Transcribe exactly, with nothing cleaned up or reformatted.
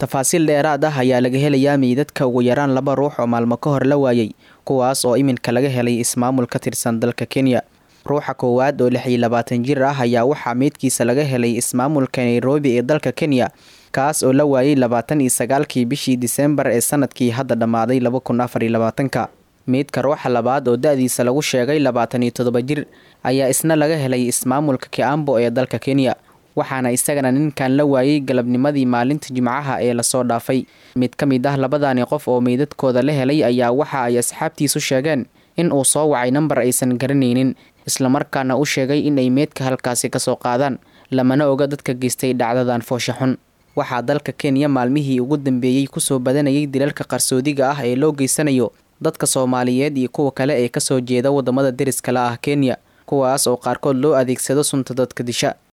Tafaasiil dheeraad ah ayaa laga helayaa meydadka ugu yaraan laba ruux oo maalmo ka hor la waayay, kuwaas oo iminka laga helay ismaamul ka tirsan dalka Kenya. Ruuxa koowaad oo lix iyo labaatan jir ah ayaa waxaa meydkiisa laga helay ismaamulka Nairobi ee dalka Kenya, kaas oo la waayay labaatan iyo sagaalkii bishii Diseembar ee sanadkii hadda dhamaaday laba kun afar iyo labaatanka. Meydka ruuxa labaad oo da'diisa lagu sheegay labaatan iyo toddoba jir ayaa isna laga helay ismaamulka Kiambu ee dalka Kenya, waxaana isagana ninkan la waayay galabnimadii maalinta Jimcaha ee la soo dhaafay. Mid ka mid ah labadaani qof oo meydadkooda la helay ayaa waxa ay asxaabtiisu sheegeen in uu soo wacay nambar aysan garanaynin, isla markaana u sheegay in ay meydka halkaasi ka soo qaadaan, lamana oga dadka geystay dhacdadan foosha xun. Waxaa dalka Kenya maalmihii ugu dambeeyay ku soo badanayay dilalka qarsoodiga ah ee loo geysanayo dadka Soomaaliyeed iyo kuwa kale ee ka soo jeeda wadamada deriska la ah Kenya, kuwaas oo qaarkood loo adeegsado sunta dadka disha.